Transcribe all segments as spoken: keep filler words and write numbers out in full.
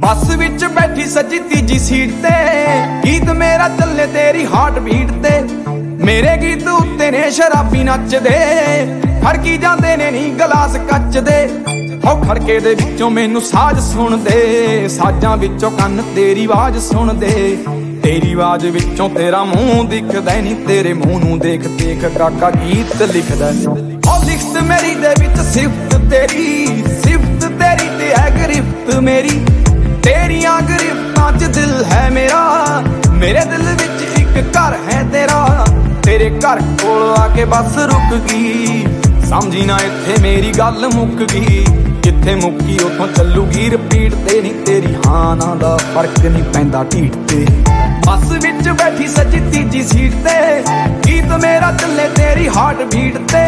ਬੱਸ ਵਿੱਚ ਬੈਠੀ ਸੱਜੀ ਤੀਜੀ ਸੀਟ ਤੇ, ਗੀਤ ਮੇਰਾ ਚੱਲੇ ਤੇਰੀ ਹਾਰਟ ਬੀਟ ਤੇ। ਮੇਰੇ ਗੀਤ ਉੱਤੇ ਨੇ ਸ਼ਰਾਬੀ ਨੱਚਦੇ, ਖੜਕੀ ਜਾਂਦੇ ਨੇ ਨੀ ਗਲਾਸ ਕੱਚ ਦੇ। ਹੋ ਖੜਕੇ ਦੇ ਵਿੱਚੋਂ ਮੈਨੂੰ ਸਾਜ਼ ਸੁਣਦੇ, ਸਾਜ਼ਾਂ ਵਿੱਚੋਂ ਕੰਨ ਤੇਰੀ ਆਵਾਜ਼ ਸੁਣਦੇ। ਤੇਰੀ ਆਵਾਜ਼ ਵਿੱਚੋਂ ਤੇਰਾ ਮੂੰਹ ਦਿਖਦਾ ਨੀ, ਤੇਰੇ ਮੂੰਹ ਨੂੰ ਦੇਖ ਦੇਖ ਕਾਕਾ ਗੀਤ ਲਿਖਦਾ। ਉਹ ਲਿਖਤ ਮੇਰੀ ਦੇ ਵਿੱਚ ਸਿਫਤ ਤੇਰੀ, ਸਿਫਤ ਤੇਰੀ ਤੇ ਹੈ ਗ੍ਰਿਫਤ ਮੇਰੀ। ਤੇਰੀਆਂ ਗ੍ਰਿਫਤਾਂ 'ਚ ਦਿਲ ਹੈ ਮੇਰਾ, ਮੇਰੇ ਦਿਲ ਵਿੱਚ ਇੱਕ ਘਰ ਹੈ ਤੇਰਾ। ਤੇਰੇ ਘਰ ਕੋਲ ਆ ਕੇ ਬੱਸ ਰੁਕ ਗਈ, ਸਮਝੀ ਨਾ ਇੱਥੇ ਮੇਰੀ ਗੱਲ ਮੁੱਕ ਗਈ। ਜਿੱਥੇ ਮੁੱਕੀ ਉੱਥੋਂ ਚੱਲੂਗੀ ਰਿਪੀਟ ਤੇ, ਨੀ ਤੇਰੀ ਹਾਂ ਨਾ ਦਾ ਫਰਕ ਨਹੀਂ ਪੈਂਦਾ ਢੀਠ ਤੇ। ਬੱਸ ਵਿੱਚ ਬੈਠੀ ਸੱਜੀ ਤੀਜੀ ਸੀਟ ਤੇ, ਗੀਤ ਮੇਰਾ ਚੱਲੇ ਤੇਰੀ ਹਾਰਟ ਬੀਟ ਤੇ।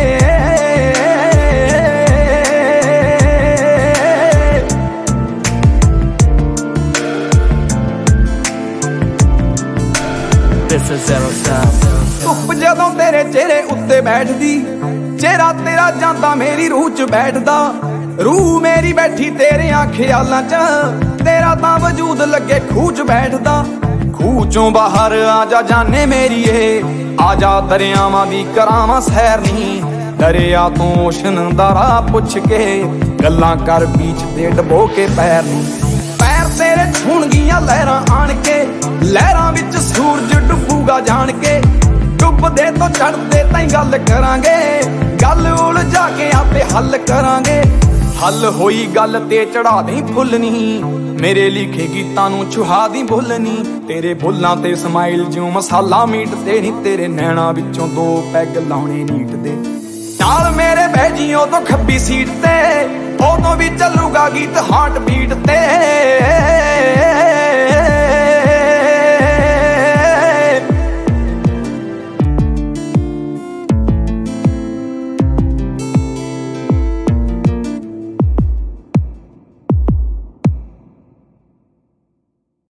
ਧੁੱਪ ਜਦੋਂ ਤੇਰੇ ਚਿਹਰੇ ਉੱਤੇ ਬੈਠਦੀ, ਚਿਹਰਾ ਤੇਰਾ ਜਾਂਦਾ ਮੇਰੀ ਰੂਹ 'ਚ ਬੈਠਦਾ। ਰੂਹ ਮੇਰੀ ਬੈਠੀ ਤੇਰਿਆਂ ਖਿਆਲਾਂ 'ਚ, ਤੇਰਾ ਤਾਂ ਵਜੂਦ ਲੱਗੇ ਖੂਹ 'ਚ ਬੈਠਦਾ। ਖੂਹ 'ਚੋਂ ਬਾਹਰ ਆ ਜਾ ਜਾਨੇ ਮੇਰੀਏ, ਆ ਜਾ ਦਰਿਆਵਾਂ ਦੀ ਕਰਾਵਾਂ ਸੈਰ ਨੀ। ਦਰਿਆ ਤੋਂ ਓਸ਼ਨ ਦਾ ਰਾਹ ਪੁੱਛ ਕੇ, ਗੱਲਾਂ ਕਰ ਬੀਚ ਤੇ ਡਬੋ ਕੇ ਪੈਰ ਨੀ। ਪੈਰ ਤੇਰੇ ਛੂਣਗੀਆਂ ਲਹਿਰਾਂ ਆਣ ਕੇ, ਲਹਿਰਾਂ ਵਿੱਚ ਸੂਰਜ ਡੁੱਬੂਗਾ ਜਾਣ ਕੇ। ਡੁੱਬਦੇ ਤੋਂ ਚੜ੍ਹਦੇ ਤਾਈਂ ਗੱਲ ਕਰਾਂਗੇ, ਗੱਲ ਉਲਝਾ ਕੇ ਆਪੇ ਹੱਲ ਕਰਾਂਗੇ। ਹੱਲ ਹੋਈ ਗੱਲ ਤੇ ਚੜਾ ਦੇ ਫੁੱਲ ਨੀ, ਮੇਰੇ ਲਿਖੇ ਗੀਤਾਂ ਨੂੰ ਚੁਹਾ ਦੀ ਬੁੱਲ ਨੀ। ਤੇਰੇ ਬੁੱਲਾਂ ਤੇ ਸਮਾਈਲ ਜਿਉਂ ਮਸਾਲਾ ਮੀਟ ਤੇ ਨੀ, ਤੇਰੇ ਨੈਣਾ ਵਿੱਚੋਂ ਦੋ ਪੈਗ ਲਾਉਣੇ ਨੀਟ ਦੇ। ਨਾਲ ਮੇਰੇ ਬਹਿ ਜੀ ਉਦੋਂ ਖੱਬੀ ਸੀਟ ਤੇ, ਉਦੋਂ ਵੀ ਚੱਲੂਗਾ ਗੀਤ ਹਾਰਟ ਬੀਟ ਤੇ।